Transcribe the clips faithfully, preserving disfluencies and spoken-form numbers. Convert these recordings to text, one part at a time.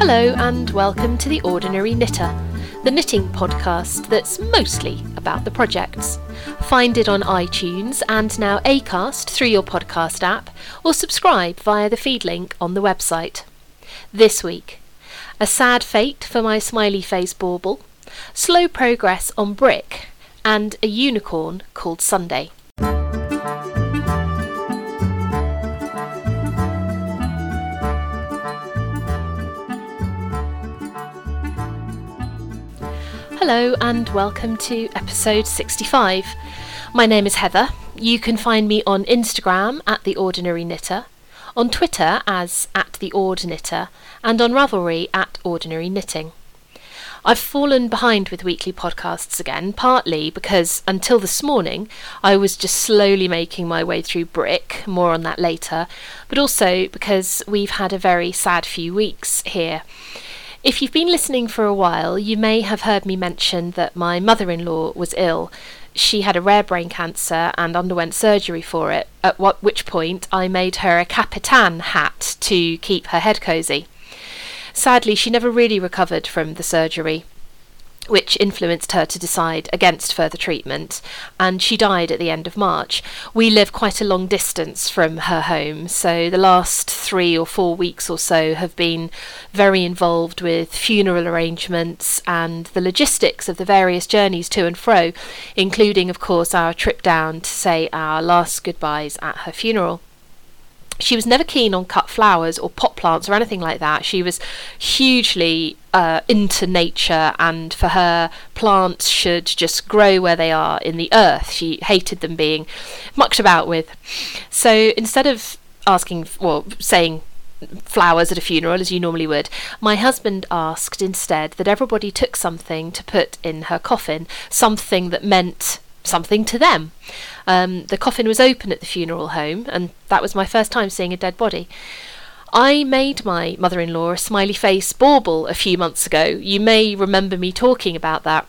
Hello and welcome to The Ordinary Knitter, the knitting podcast that's mostly about the projects. Find it on iTunes and now Acast through your podcast app, or subscribe via the feed link on the website. This week, a sad fate for my smiley face bauble, slow progress on brick, and a unicorn called Sunday. Hello and welcome to episode sixty-five. My name is Heather. You can find me on Instagram at The Ordinary Knitter, on Twitter as at The Ord Knitter, and on Ravelry at Ordinary Knitting. I've fallen behind with weekly podcasts again, partly because until this morning I was just slowly making my way through brick, more on that later, but also because we've had a very sad few weeks here. If you've been listening for a while, you may have heard me mention that my mother-in-law was ill. She had a rare brain cancer and underwent surgery for it, at what, which point I made her a Capitan hat to keep her head cosy. Sadly, she never really recovered from the surgery, which influenced her to decide against further treatment, and she died at the end of March. We live quite a long distance from her home, so the last three or four weeks or so have been very involved with funeral arrangements and the logistics of the various journeys to and fro, including, of course, our trip down to say our last goodbyes at her funeral. She was never keen on cut flowers or pot plants or anything like that. She was hugely uh, into nature, and for her, plants should just grow where they are in the earth. She hated them being mucked about with. So instead of asking, well, saying flowers at a funeral as you normally would, my husband asked instead that everybody took something to put in her coffin, something that meant something to them. Um, the coffin was open at the funeral home, and that was my first time seeing a dead body. I made my mother-in-law a smiley face bauble a few months ago. You may remember me talking about that.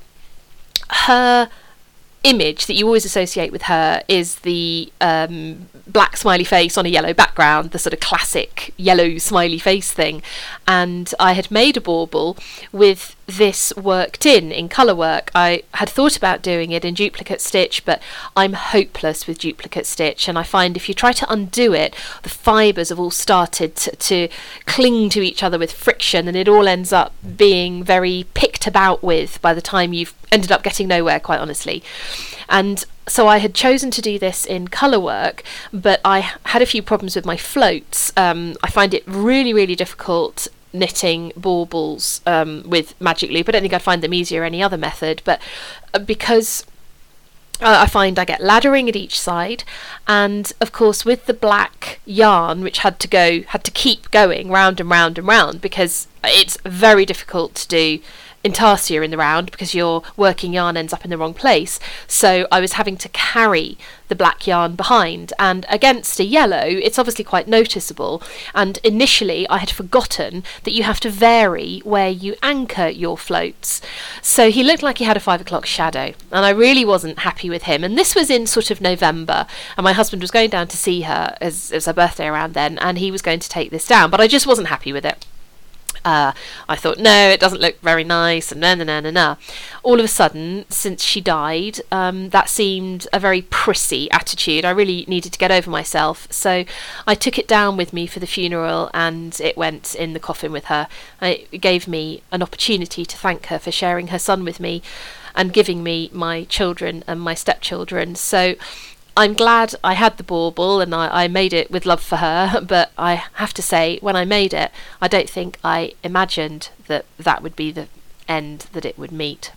Her image that you always associate with her is the um, black smiley face on a yellow background, the sort of classic yellow smiley face thing. And I had made a bauble with this worked in, in colour work. I had thought about doing it in duplicate stitch, but I'm hopeless with duplicate stitch, and I find if you try to undo it, the fibres have all started to, to cling to each other with friction, and it all ends up being very picked about with by the time you've ended up getting nowhere, quite honestly. And so I had chosen to do this in colour work, but I had a few problems with my floats. Um, I find it really, really difficult knitting baubles um, with magic loop. I don't think I'd find them easier any other method, but because uh, I find I get laddering at each side, and of course with the black yarn, which had to go, had to keep going round and round and round, because it's very difficult to do intarsia in the round because your working yarn ends up in the wrong place. So I was having to carry the black yarn behind, and against a yellow it's obviously quite noticeable, and initially I had forgotten that you have to vary where you anchor your floats. So he looked like he had a five o'clock shadow, and I really wasn't happy with him. And this was in sort of November, and my husband was going down to see her as, as her birthday around then, and he was going to take this down, but I just wasn't happy with it. Uh, I thought, no, it doesn't look very nice, and na na na na na. All of a sudden, since she died, um, that seemed a very prissy attitude. I really needed to get over myself, so I took it down with me for the funeral, and it went in the coffin with her. It gave me an opportunity to thank her for sharing her son with me and giving me my children and my stepchildren. So I'm glad I had the bauble, and I, I made it with love for her, but I have to say, when I made it, I don't think I imagined that that would be the end that it would meet.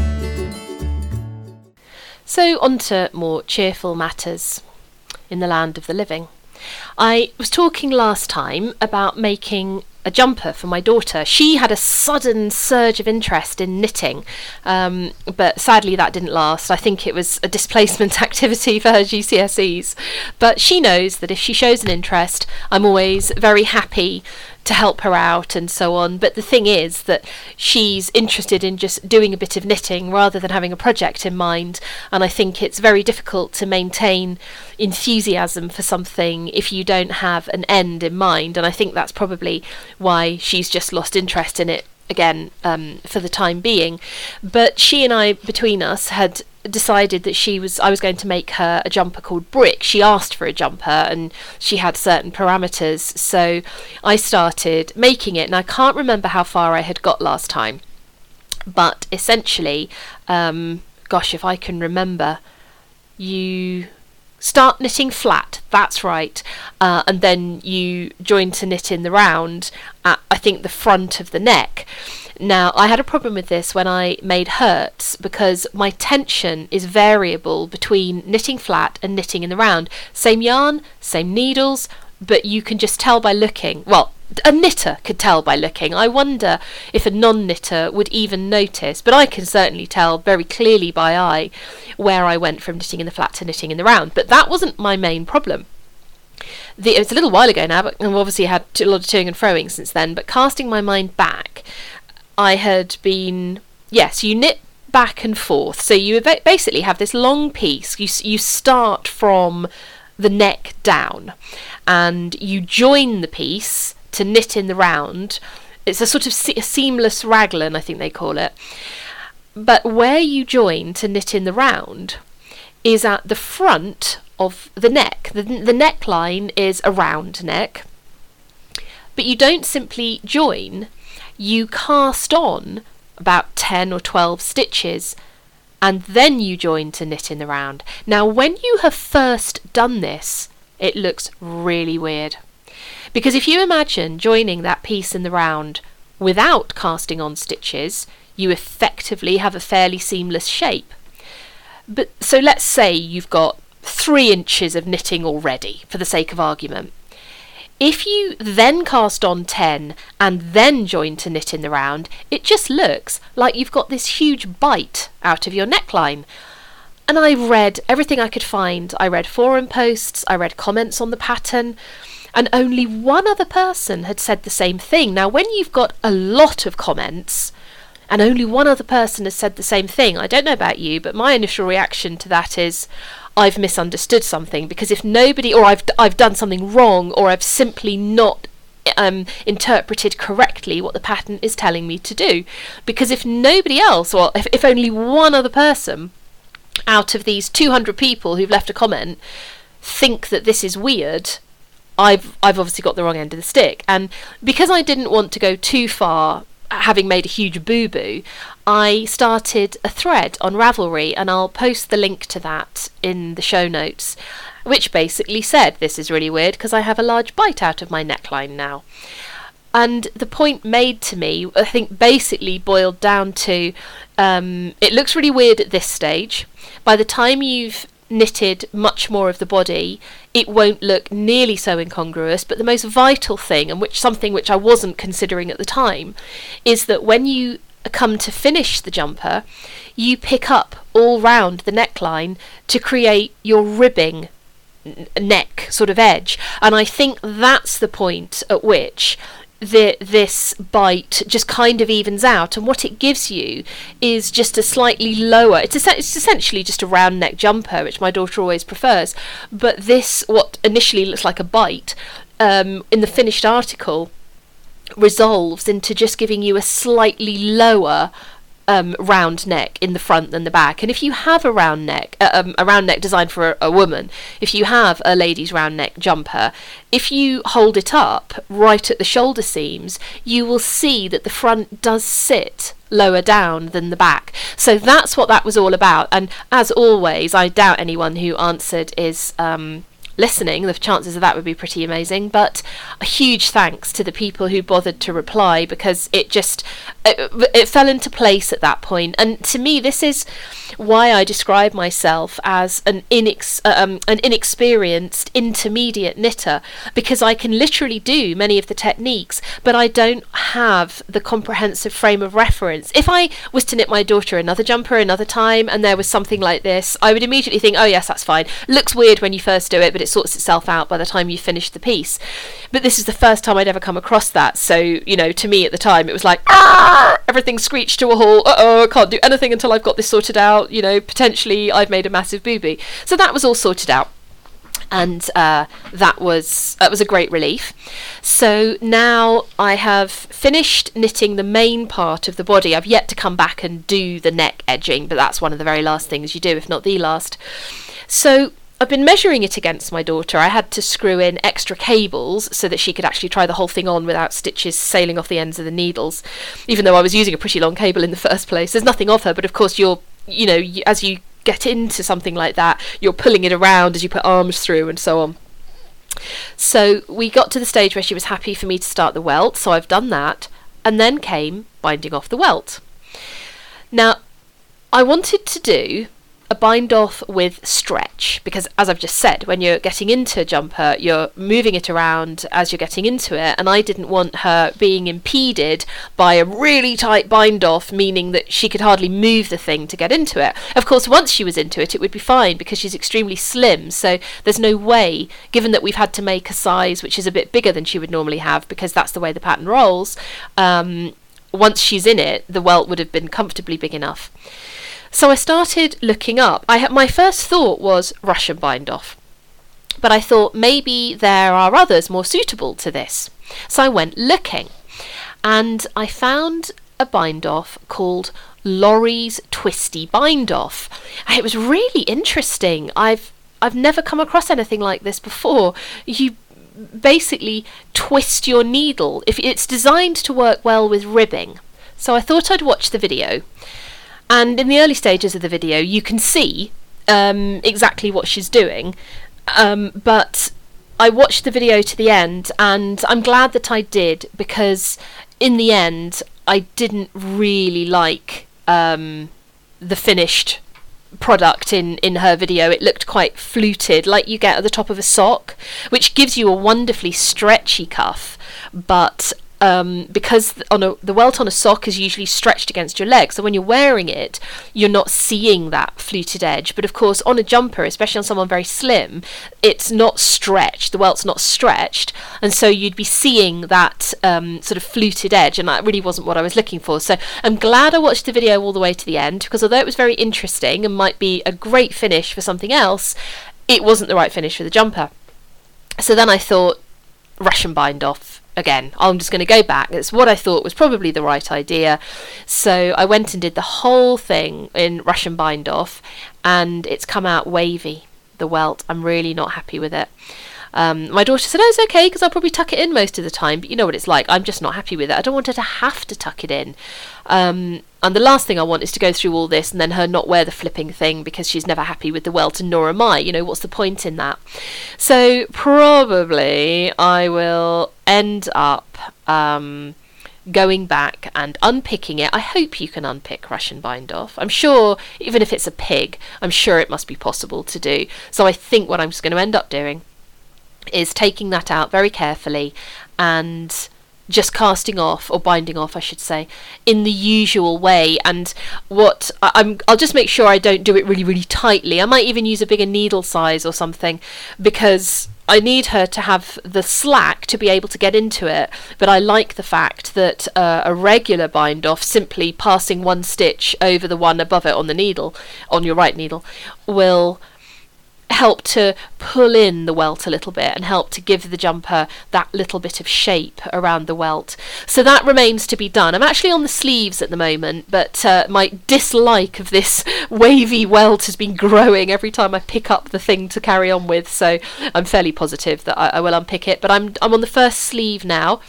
So on to more cheerful matters in the land of the living. I was talking last time about making a jumper for my daughter. She had a sudden surge of interest in knitting, um, but sadly that didn't last. I think it was a displacement activity for her G C S Es. But she knows that if she shows an interest, I'm always very happy to help her out and so on. But the thing is that she's interested in just doing a bit of knitting rather than having a project in mind. And I think it's very difficult to maintain enthusiasm for something if you don't have an end in mind. And I think that's probably why she's just lost interest in it again, um, for the time being. But she and I, between us, had decided that she was I was going to make her a jumper called Brick. She asked for a jumper and she had certain parameters, so I started making it, and I can't remember how far I had got last time, but essentially, um, gosh, if I can remember, you start knitting flat, that's right, uh, and then you join to knit in the round at, I think, the front of the neck. Now, I had a problem with this when I made Hurts because my tension is variable between knitting flat and knitting in the round. Same yarn, same needles, but you can just tell by looking. Well, a knitter could tell by looking. I wonder if a non-knitter would even notice, but I can certainly tell very clearly by eye where I went from knitting in the flat to knitting in the round. But that wasn't my main problem. The, it was a little while ago now, but I've obviously had a lot of toing and froing since then, but casting my mind back, I had been, yes, you knit back and forth. So you basically have this long piece. You, you start from the neck down and you join the piece to knit in the round. It's a sort of se- a seamless raglan, I think they call it. But where you join to knit in the round is at the front of the neck. The, the neckline is a round neck, but you don't simply join. You cast on about ten or twelve stitches and then you join to knit in the round. Now, when you have first done this, it looks really weird. Because if you imagine joining that piece in the round without casting on stitches, you effectively have a fairly seamless shape. But so let's say you've got three inches of knitting already, for the sake of argument. If you then cast on ten and then join to knit in the round, it just looks like you've got this huge bite out of your neckline. And I read everything I could find. I read forum posts, I read comments on the pattern, and only one other person had said the same thing. Now, when you've got a lot of comments and only one other person has said the same thing, I don't know about you, but my initial reaction to that is, I've misunderstood something, because if nobody, or I've I've done something wrong, or I've simply not um, interpreted correctly what the pattern is telling me to do. Because if nobody else, or if, if only one other person out of these two hundred people who've left a comment think that this is weird, I've I've obviously got the wrong end of the stick. And because I didn't want to go too far, having made a huge boo-boo, I started a thread on Ravelry, and I'll post the link to that in the show notes, which basically said, this is really weird because I have a large bite out of my neckline now. And the point made to me, I think, basically boiled down to, um, it looks really weird at this stage. By the time you've knitted much more of the body, it won't look nearly so incongruous. But the most vital thing, and which something which I wasn't considering at the time, is that when you come to finish the jumper, you pick up all round the neckline to create your ribbing n- neck sort of edge. And I think that's the point at which the, this bite just kind of evens out, and what it gives you is just a slightly lower, it's, es- it's essentially just a round neck jumper, which my daughter always prefers, but this, what initially looks like a bite, um, in the finished article resolves into just giving you a slightly lower um, round neck in the front than the back. And if you have a round neck, uh, um, a round neck designed for a, a woman, if you have a lady's round neck jumper, if you hold it up right at the shoulder seams, you will see that the front does sit lower down than the back. So that's what that was all about. And as always, I doubt anyone who answered is um, listening. The chances of that would be pretty amazing. But a huge thanks to the people who bothered to reply, because it just it, it fell into place at that point. And to me, this is why I describe myself as an inex um, an inexperienced intermediate knitter, because I can literally do many of the techniques, but I don't have the comprehensive frame of reference. If I was to knit my daughter another jumper another time and there was something like this, I would immediately think, oh yes, that's fine. Looks weird when you first do it, but it's it sorts itself out by the time you finish the piece. But this is the first time I'd ever come across that, so, you know, to me at the time it was like, Arr! Everything screeched to a halt, uh-oh, I can't do anything until I've got this sorted out, you know, potentially I've made a massive booby. So that was all sorted out. And uh, that was that was a great relief. So now I have finished knitting the main part of the body. I've yet to come back and do the neck edging, but that's one of the very last things you do, if not the last. So I've been measuring it against my daughter. I had to screw in extra cables so that she could actually try the whole thing on without stitches sailing off the ends of the needles, even though I was using a pretty long cable in the first place. There's nothing of her, but of course you're, you know, you, as you get into something like that, you're pulling it around as you put arms through and so on. So we got to the stage where she was happy for me to start the welt, so I've done that, and then came binding off the welt. Now, I wanted to do a bind off with stretch, because as I've just said, when you're getting into a jumper, you're moving it around as you're getting into it, and I didn't want her being impeded by a really tight bind off, meaning that she could hardly move the thing to get into it. Of course, once she was into it, it would be fine because she's extremely slim, so there's no way, given that we've had to make a size which is a bit bigger than she would normally have, because that's the way the pattern rolls, um, once she's in it, the welt would have been comfortably big enough. So I started looking up. I ha- my first thought was Russian bind off, but I thought maybe there are others more suitable to this. So I went looking, and I found a bind off called Laurie's Twisty Bind Off. It was really interesting. I've I've never come across anything like this before. You basically twist your needle. If it's designed to work well with ribbing. So I thought I'd watch the video. And in the early stages of the video, you can see um, exactly what she's doing. Um, but I watched the video to the end, and I'm glad that I did, because in the end, I didn't really like um, the finished product in, in her video. It looked quite fluted, like you get at the top of a sock, which gives you a wonderfully stretchy cuff, but Um, because on a, the welt on a sock is usually stretched against your leg, so when you're wearing it, you're not seeing that fluted edge. But of course, on a jumper, especially on someone very slim, it's not stretched, the welt's not stretched, and so you'd be seeing that um, sort of fluted edge, and that really wasn't what I was looking for. So I'm glad I watched the video all the way to the end, because although it was very interesting and might be a great finish for something else, it wasn't the right finish for the jumper. So then I thought, Russian bind off. Again, I'm just going to go back. It's what I thought was probably the right idea. So I went and did the whole thing in Russian bind off, and it's come out wavy, the welt. I'm really not happy with it. Um, my daughter said, oh, it's okay, because I'll probably tuck it in most of the time. But you know what it's like. I'm just not happy with it. I don't want her to have to tuck it in. Um, and the last thing I want is to go through all this and then her not wear the flipping thing because she's never happy with the welt, and nor am I. You know, what's the point in that? So probably I will end up um, going back and unpicking it. I hope you can unpick Russian bind off. I'm sure, even if it's a pig, I'm sure it must be possible to do. So I think what I'm just going to end up doing is taking that out very carefully and just casting off, or binding off I should say, in the usual way. And what I, I'm I'll just make sure I don't do it really really tightly. I might even use a bigger needle size or something, because I need her to have the slack to be able to get into it, but I like the fact that uh, a regular bind off, simply passing one stitch over the one above it on the needle, on your right needle, will help to pull in the welt a little bit and help to give the jumper that little bit of shape around the welt. So that remains to be done. I'm actually on the sleeves at the moment, but uh, my dislike of this wavy welt has been growing every time I pick up the thing to carry on with, so I'm fairly positive that I, I will unpick it. But I'm I'm on the first sleeve now.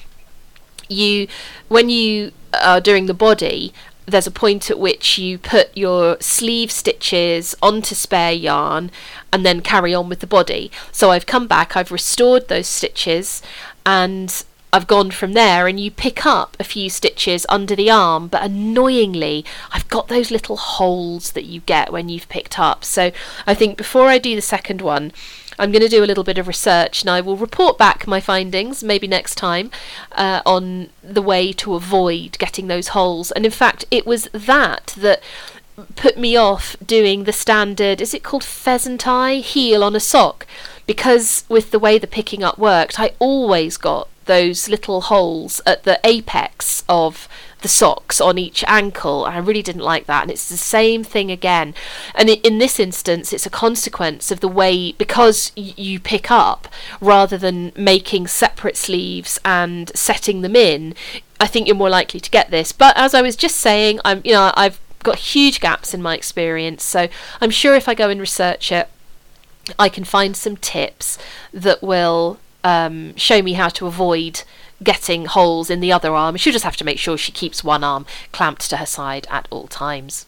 You, when you are doing the body, there's a point at which you put your sleeve stitches onto spare yarn and then carry on with the body. So I've come back, I've restored those stitches, and I've gone from there, and you pick up a few stitches under the arm, but annoyingly I've got those little holes that you get when you've picked up. So I think before I do the second one, I'm going to do a little bit of research, and I will report back my findings, maybe next time, uh, on the way to avoid getting those holes. And in fact, it was that that put me off doing the standard, is it called pheasant eye heel on a sock? because with the way the picking up worked, I always got those little holes at the apex of the socks on each ankle. I really didn't like that, and it's the same thing again. And in this instance, it's a consequence of the way, because y- you pick up rather than making separate sleeves and setting them in, I think you're more likely to get this. But as I was just saying, I'm you know I've got huge gaps in my experience, so I'm sure if I go and research it, I can find some tips that will um, show me how to avoid getting holes in the other arm. She'll just have to make sure she keeps one arm clamped to her side at all times.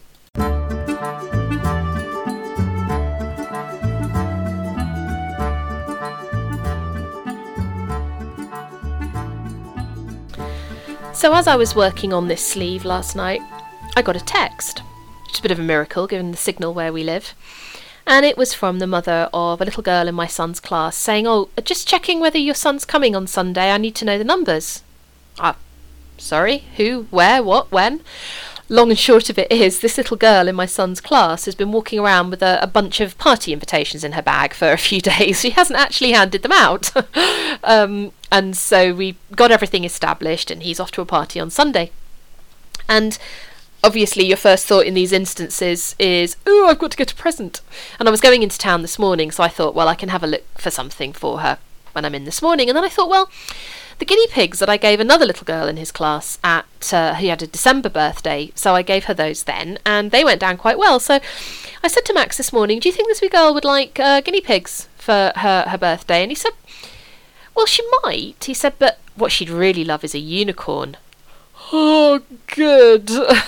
So as I was working on this sleeve last night, I got a text, which is a bit of a miracle given the signal where we live. And it was from the mother of a little girl in my son's class saying, "Oh, just checking whether your son's coming on Sunday. I need to know the numbers." Ah, sorry, who, where, what, when? Long and short of it is, this little girl in my son's class has been walking around with a, a bunch of party invitations in her bag for a few days. She hasn't actually handed them out. um, and so we got everything established, and he's off to a party on Sunday. And obviously your first thought in these instances is, oh, I've got to get a present. And I was going into town this morning, so I thought, well, I can have a look for something for her when I'm in this morning. And then I thought, well, the guinea pigs that I gave another little girl in his class at, uh, he had a December birthday, so I gave her those then, and they went down quite well. So I said to Max this morning, do you think this wee girl would like uh, guinea pigs for her, her birthday? And he said, well, she might. He said, but what she'd really love is a unicorn. Oh, good.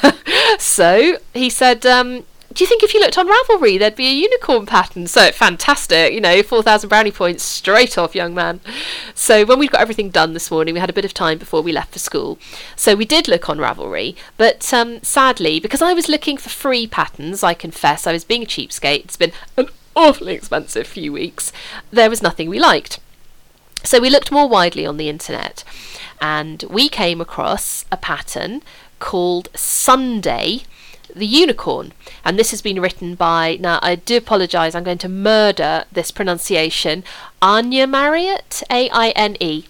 So he said, um, do you think if you looked on Ravelry there'd be a unicorn pattern? So fantastic, you know, four thousand brownie points straight off, young man. So when we got everything done this morning, we had a bit of time before we left for school. So we did look on Ravelry, but um, sadly, because I was looking for free patterns, I confess, I was being a cheapskate. It's been an awfully expensive few weeks. There was nothing we liked. So we looked more widely on the internet, and we came across a pattern called Sunday the Unicorn. And this has been written by, now I do apologise, I'm going to murder this pronunciation, Anya Marriott, A I N E.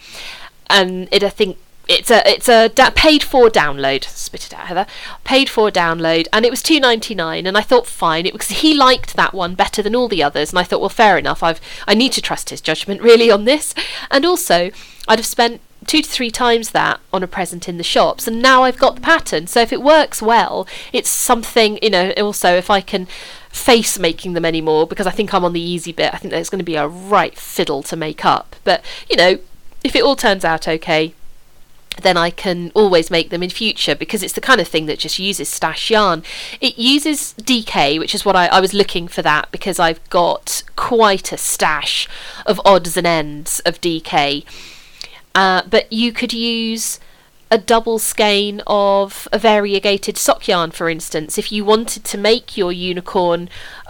And it, I think, it's a it's a da- paid for download. Spit it out, Heather. Paid for download, and it was two ninety-nine. And I thought, fine, it was he liked that one better than all the others. And I thought, well, fair enough. I've I need to trust his judgment really on this. And also, I'd have spent two to three times that on a present in the shops, and now I've got the pattern. So if it works well, it's something, you know. Also, if I can face making them anymore, because I think I'm on the easy bit, I think there's going to be a right fiddle to make up. But you know, if it all turns out okay, then I can always make them in future, because it's the kind of thing that just uses stash yarn. It uses D K, which is what I, I was looking for that, because I've got quite a stash of odds and ends of D K. Uh, but you could use a double skein of a variegated sock yarn, for instance, if you wanted to make your unicorn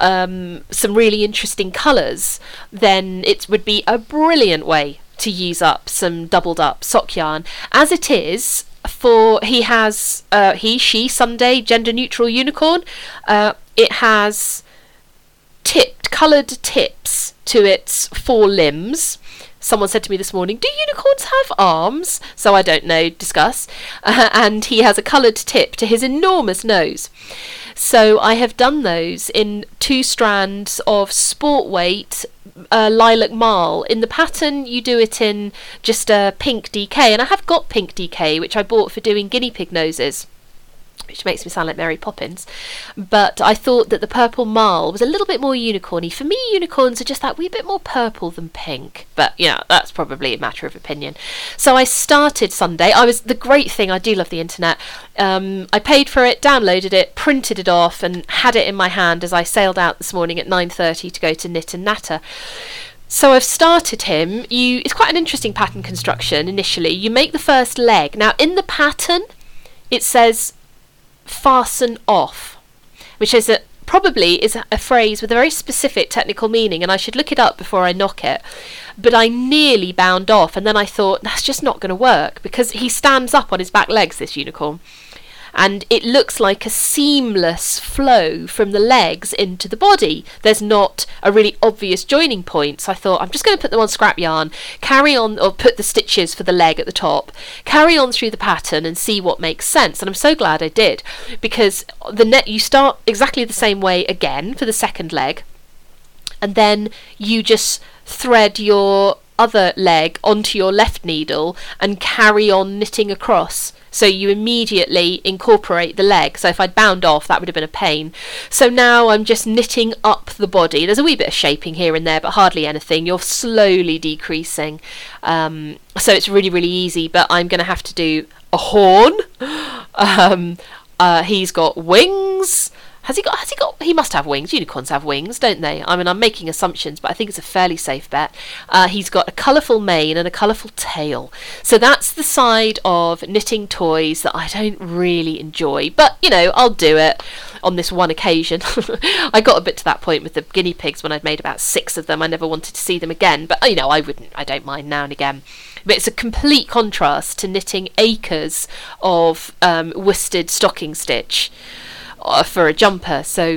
um, some really interesting colours. Then it would be a brilliant way to use up some doubled up sock yarn. As it is, for he has uh, he she Sunday gender neutral unicorn, uh, it has tipped coloured tips to its four limbs. Someone said to me this morning, do unicorns have arms? So I don't know, discuss. Uh, and he has a coloured tip to his enormous nose. So I have done those in two strands of sport weight uh, lilac marl. In the pattern, you do it in just a pink D K, and I have got pink D K, which I bought for doing guinea pig noses, which makes me sound like Mary Poppins. But I thought that the purple marl was a little bit more unicorny. For me, unicorns are just that wee bit more purple than pink. But, you know, that's probably a matter of opinion. So I started Sunday. I was, the great thing, I do love the internet. Um, I paid for it, downloaded it, printed it off, and had it in my hand as I sailed out this morning at nine thirty to go to Knit and Natter. So I've started him. You, it's quite an interesting pattern construction initially. You make the first leg. Now, in the pattern, it says fasten off, which is a, probably is a, a phrase with a very specific technical meaning, and I should look it up before I knock it. But I nearly bound off, and then I thought, that's just not going to work, because he stands up on his back legs, this unicorn. and it looks like a seamless flow from the legs into the body. There's not a really obvious joining point, so I thought I'm just going to put them on scrap yarn, carry on, or put the stitches for the leg at the top, carry on through the pattern and see what makes sense. And I'm so glad I did, because the net you start exactly the same way again for the second leg, and then you just thread your other leg onto your left needle and carry on knitting across. So you immediately incorporate the leg. So if I'd bound off, that would have been a pain. So now I'm just knitting up the body. There's a wee bit of shaping here and there, but hardly anything. You're slowly decreasing. Um, so it's really, really easy, but I'm going to have to do a horn. Um, uh, he's got wings. Has he got, has he got, he must have wings. Unicorns have wings, don't they? I mean, I'm making assumptions, but I think it's a fairly safe bet. Uh, he's got a colourful mane and a colourful tail. So that's the side of knitting toys that I don't really enjoy. But, you know, I'll do it on this one occasion. I got a bit to that point with the guinea pigs when I'd made about six of them. I never wanted to see them again. But, you know, I wouldn't, I don't mind now and again. But it's a complete contrast to knitting acres of um, worsted stocking stitch for a jumper. So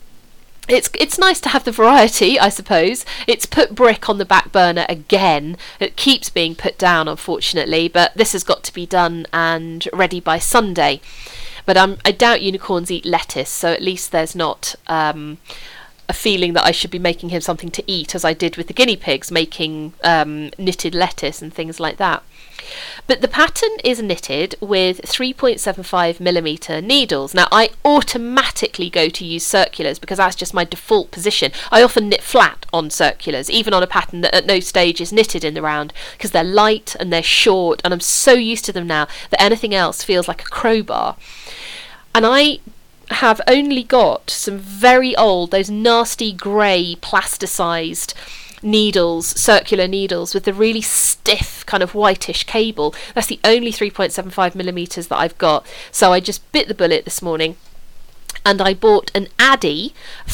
it's it's nice to have the variety, I suppose. It's put brick on the back burner again. It keeps being put down, unfortunately, but this has got to be done and ready by Sunday. But um, I doubt unicorns eat lettuce, so at least there's not um, a feeling that I should be making him something to eat, as I did with the guinea pigs, making um, knitted lettuce and things like that. But the pattern is knitted with three point seven five millimeter needles. Now, I automatically go to use circulars because that's just my default position. I often knit flat on circulars, even on a pattern that at no stage is knitted in the round, because they're light and they're short, and I'm so used to them now that anything else feels like a crowbar. And I have only got some very old, those nasty grey plasticised needles, circular needles with the really stiff kind of whitish cable. That's the only three point seven five millimeters that I've got. So I just bit the bullet this morning and I bought an Addi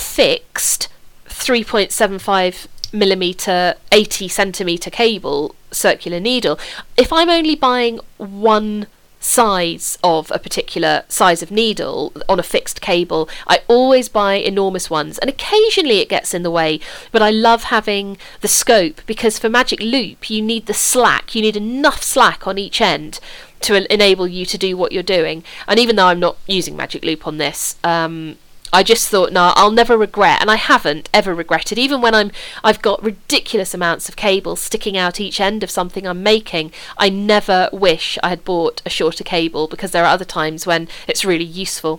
fixed three point seven five millimeter eighty centimeter cable circular needle. If I'm only buying one size of a particular size of needle on a fixed cable, I always buy enormous ones, and occasionally it gets in the way, but I love having the scope, because for Magic Loop you need the slack, you need enough slack on each end to en- enable you to do what you're doing. And even though I'm not using Magic Loop on this, um I just thought, no, I'll never regret, and I haven't ever regretted. Even when I'm, I've got ridiculous amounts of cable sticking out each end of something I'm making, I never wish I had bought a shorter cable, because there are other times when it's really useful.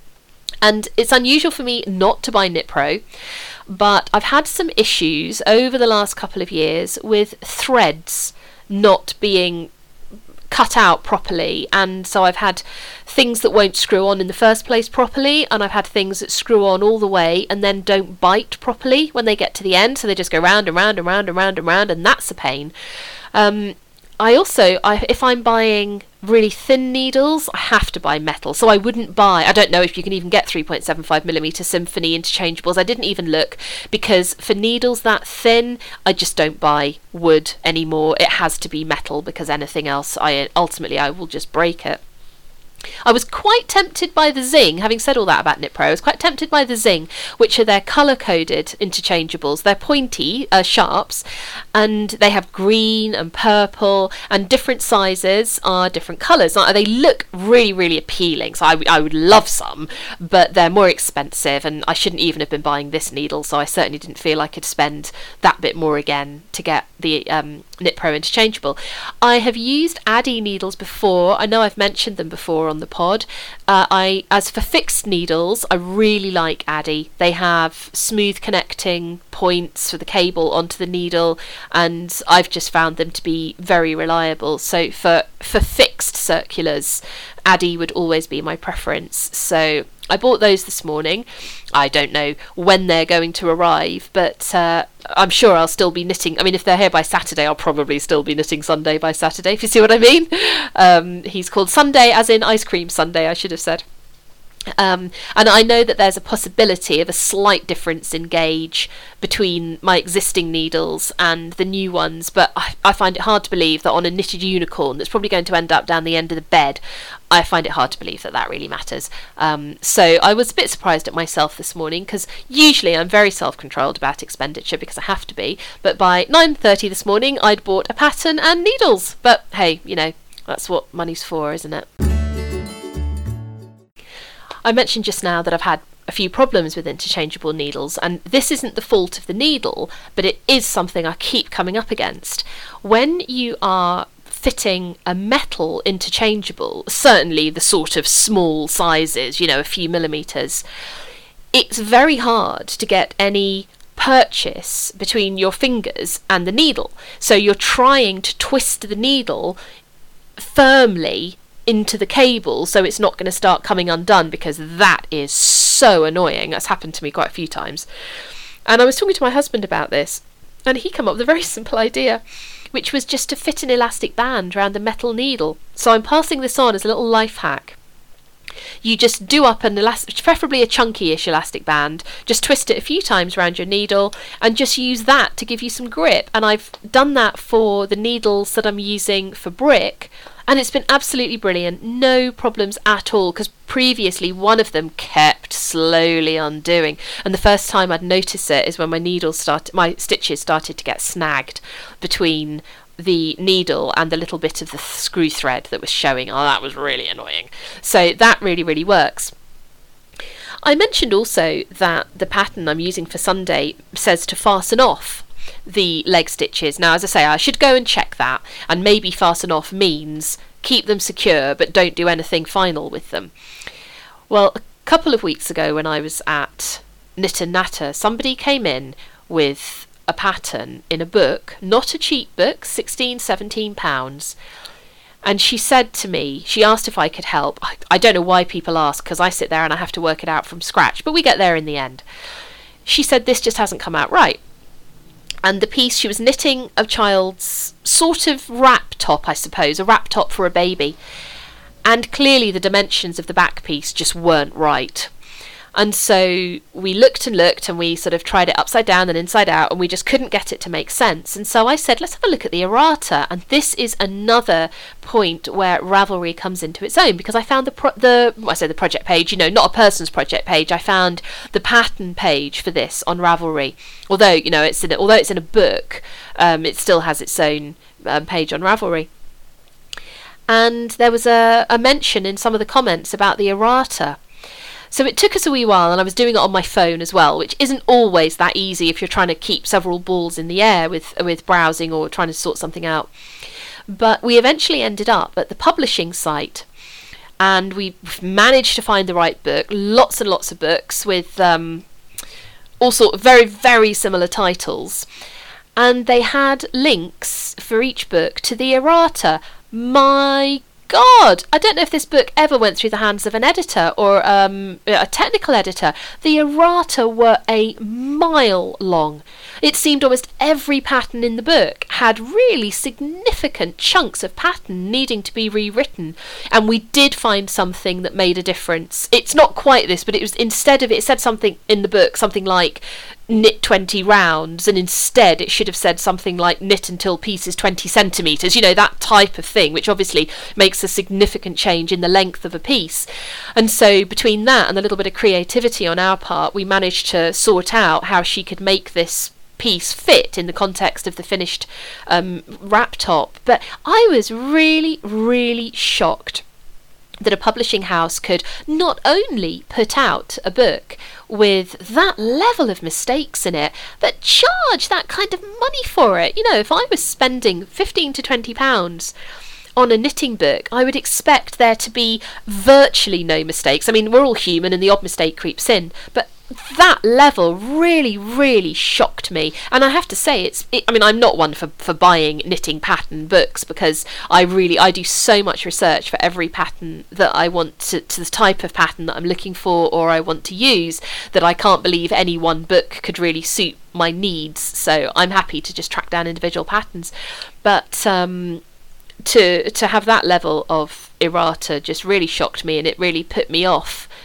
And it's unusual for me not to buy Knit Pro, but I've had some issues over the last couple of years with threads not being cut out properly, and so I've had things that won't screw on in the first place properly, and I've had things that screw on all the way and then don't bite properly when they get to the end, so they just go round and round and round and round and round, and that's a pain. Um, I also, I, if I'm buying really thin needles, I have to buy metal, so I wouldn't buy, I don't know if you can even get three point seven five millimeter Symphony interchangeables. I didn't even look, because for needles that thin, I just don't buy wood anymore. It has to be metal, because anything else, I ultimately I will just break it. I was quite tempted by the Zing, having said all that about Knit Pro, I was quite tempted by the Zing, which are their colour-coded interchangeables. They're pointy uh, sharps, and they have green and purple, and different sizes are different colours. Now, they look really, really appealing, so I, w- I would love some, but they're more expensive, and I shouldn't even have been buying this needle, so I certainly didn't feel I could spend that bit more again to get the um, Knit Pro interchangeable. I have used Addi needles before. I know I've mentioned them before on the pod. Uh, I, as for fixed needles, I really like Addi. They have smooth connecting points for the cable onto the needle, and I've just found them to be very reliable. So for for fixed circulars, Addi would always be my preference. So I bought those this morning. I don't know when they're going to arrive, but uh, I'm sure I'll still be knitting. I mean, if they're here by Saturday, I'll probably still be knitting Sunday by Saturday, if you see what I mean. Um, he's called Sunday, as in ice cream Sunday, I should have said. Um, and I know that there's a possibility of a slight difference in gauge between my existing needles and the new ones, but I, I find it hard to believe that on a knitted unicorn that's probably going to end up down the end of the bed, I find it hard to believe that that really matters. Um, so I was a bit surprised at myself this morning, because usually I'm very self-controlled about expenditure because I have to be, but by nine thirty this morning I'd bought a pattern and needles. But hey, you know, that's what money's for, isn't it? I mentioned just now that I've had a few problems with interchangeable needles, and this isn't the fault of the needle, but it is something I keep coming up against. When you are fitting a metal interchangeable, certainly the sort of small sizes, you know, a few millimetres, it's very hard to get any purchase between your fingers and the needle. So you're trying to twist the needle firmly into the cable so it's not going to start coming undone, because that is so annoying. That's happened to me quite a few times. And I was talking to my husband about this, and he came up with a very simple idea, which was just to fit an elastic band around the metal needle. So I'm passing this on as a little life hack. You just do up an elastic, preferably a chunky-ish elastic band, just twist it a few times around your needle and just use that to give you some grip. And I've done that for the needles that I'm using for brick, and it's been absolutely brilliant. No problems at all, because previously one of them kept slowly undoing, and the first time I'd notice it is when my needles started, my stitches started to get snagged between the needle and the little bit of the screw thread that was showing. Oh, that was really annoying. So that really, really works. I mentioned also that the pattern I'm using for Sunday says to fasten off the leg stitches. Now, as I say, I should go and check that, and maybe fasten off means keep them secure but don't do anything final with them. Well, a couple of weeks ago when I was at Knit and Natter, somebody came in with a pattern in a book, not a cheap book, sixteen, seventeen pounds. And she said to me, she asked if I could help. I, I don't know why people ask, because I sit there and I have to work it out from scratch, but we get there in the end. She said this just hasn't come out right. And the piece, she was knitting a child's sort of wrap top, I suppose, a wrap top for a baby. And clearly the dimensions of the back piece just weren't right. And so we looked and looked, and we sort of tried it upside down and inside out, and we just couldn't get it to make sense. And so I said, let's have a look at the errata. And this is another point where Ravelry comes into its own, because I found the, pro- the well, I say the project page, you know, not a person's project page. I found the pattern page for this on Ravelry. Although, you know, it's in a, although it's in a book, um, it still has its own um, page on Ravelry. And there was a, a mention in some of the comments about the errata. So it took us a wee while, and I was doing it on my phone as well, which isn't always that easy if you're trying to keep several balls in the air with with browsing or trying to sort something out. But we eventually ended up at the publishing site, and we managed to find the right book, lots and lots of books with um, all sort of very, very similar titles. And they had links for each book to the errata. My God, I don't know if this book ever went through the hands of an editor or um, a technical editor. The errata were a mile long. It seemed almost every pattern in the book had really significant chunks of pattern needing to be rewritten, and we did find something that made a difference. It's not quite this, but it was, instead of, it said something in the book, something like knit twenty rounds, and instead it should have said something like knit until piece is twenty centimetres, you know, that type of thing, which obviously makes a significant change in the length of a piece. And so between that and a little bit of creativity on our part, we managed to sort out how she could make this piece fit in the context of the finished um, wrap top. But I was really, really shocked that a publishing house could not only put out a book with that level of mistakes in it, but charge that kind of money for it. You know, if I was spending fifteen to twenty pounds on a knitting book, I would expect there to be virtually no mistakes. I mean, we're all human and the odd mistake creeps in, but that level really, really shocked me. And I have to say, it's it, I mean, I'm not one for, for buying knitting pattern books, because I really I do so much research for every pattern that I want to, to the type of pattern that I'm looking for or I want to use, that I can't believe any one book could really suit my needs. So I'm happy to just track down individual patterns. But um to to have that level of errata just really shocked me, and it really put me off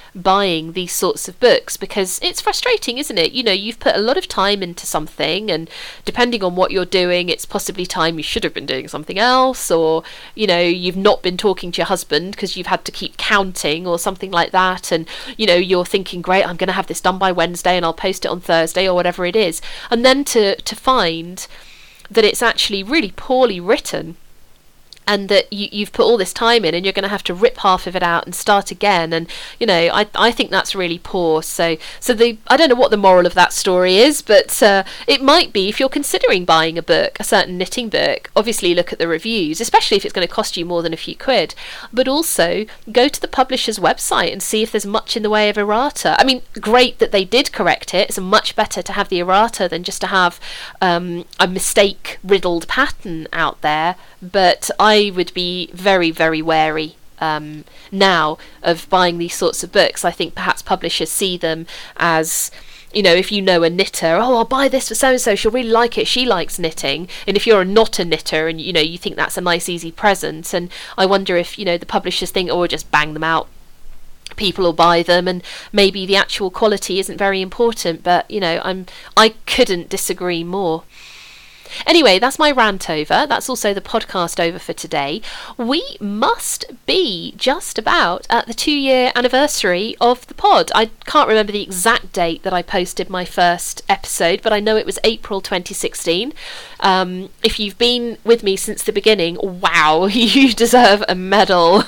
buying these sorts of books, because it's frustrating, isn't it? You know, you've put a lot of time into something, and depending on what you're doing, it's possibly time you should have been doing something else, or, you know, you've not been talking to your husband because you've had to keep counting or something like that, and, you know, you're thinking, great, I'm going to have this done by Wednesday and I'll post it on Thursday or whatever it is, and then to to find that it's actually really poorly written, and that you, you've put all this time in and you're going to have to rip half of it out and start again. And, you know, I I think that's really poor. So so the I don't know what the moral of that story is, but uh, it might be, if you're considering buying a book, a certain knitting book, obviously look at the reviews, especially if it's going to cost you more than a few quid. But also go to the publisher's website and see if there's much in the way of errata. I mean, great that they did correct it. It's much better to have the errata than just to have um, a mistake-riddled pattern out there. But I I would be very, very wary um, now of buying these sorts of books. I think perhaps publishers see them as, you know, if you know a knitter, oh, I'll buy this for so-and-so, she'll really like it, she likes knitting. And if you're not a knitter and, you know, you think that's a nice, easy present, and I wonder if, you know, the publishers think, oh, we'll just bang them out, people will buy them, and maybe the actual quality isn't very important. But, you know, I'm I couldn't disagree more. Anyway, that's my rant over. That's also the podcast over for today. We must be just about at the two-year anniversary of the pod. I can't remember the exact date that I posted my first episode, but I know it was April twenty sixteen. Um, if you've been with me since the beginning, wow, you deserve a medal.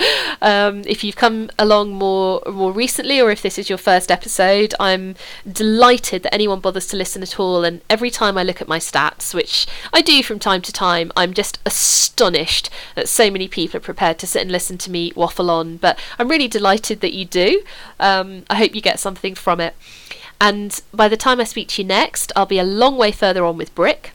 um, if you've come along more more recently, or if this is your first episode, I'm delighted that anyone bothers to listen at all. And every time I look at my stats, which I do from time to time, I'm just astonished that so many people are prepared to sit and listen to me waffle on. But I'm really delighted that you do. Um, I hope you get something from it. And by the time I speak to you next, I'll be a long way further on with Brick.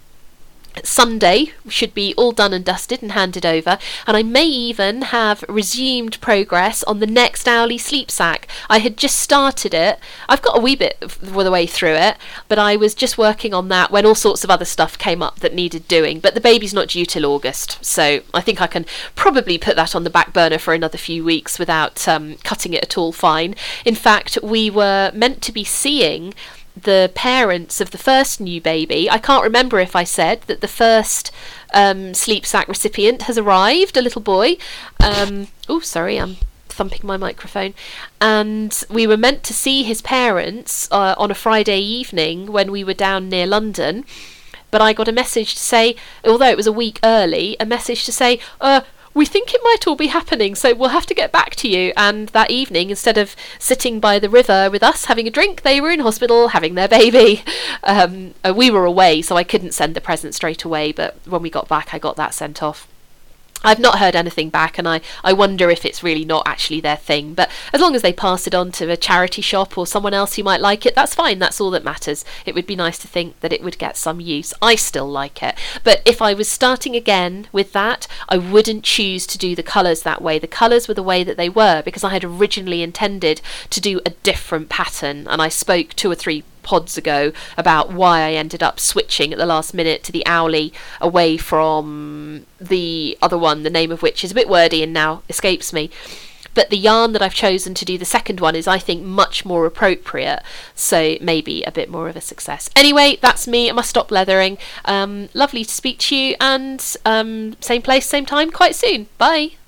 Sunday should be all done and dusted and handed over, and I may even have resumed progress on the next Owly sleep sack. I had just started it. I've got a wee bit of the way through it, but I was just working on that when all sorts of other stuff came up that needed doing. But the baby's not due till August, so I think I can probably put that on the back burner for another few weeks without um, cutting it at all fine. In fact, we were meant to be seeing the parents of the first new baby. I can't remember if I said that the first um, sleep sack recipient has arrived, a little boy. Um, oh, sorry, I'm thumping my microphone. And we were meant to see his parents uh, on a Friday evening when we were down near London. But I got a message to say, although it was a week early, a message to say, uh, we think it might all be happening, so we'll have to get back to you. And that evening, instead of sitting by the river with us having a drink, they were in hospital having their baby. Um, uh, we were away, so I couldn't send the present straight away, but when we got back, I got that sent off. I've not heard anything back, and I, I wonder if it's really not actually their thing. But as long as they pass it on to a charity shop or someone else who might like it, that's fine. That's all that matters. It would be nice to think that it would get some use. I still like it. But if I was starting again with that, I wouldn't choose to do the colours that way. The colours were the way that they were because I had originally intended to do a different pattern, and I spoke two or three pods ago about why I ended up switching at the last minute to the Owly away from the other one, the name of which is a bit wordy and now escapes me. But the yarn that I've chosen to do the second one is, I think, much more appropriate, so maybe a bit more of a success. Anyway, that's me. I must stop leathering. Um, lovely to speak to you, and um, same place, same time, quite soon. Bye.